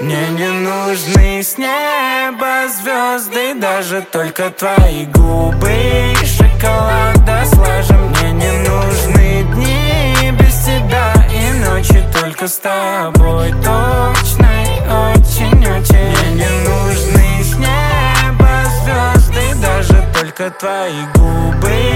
Мне не нужны с неба звезды, даже только твои губы и шоколада слажем. Мне не нужны дни без тебя и ночи только с тобой. Точной, очень-очень. Мне не нужны с неба звезды, даже только твои губы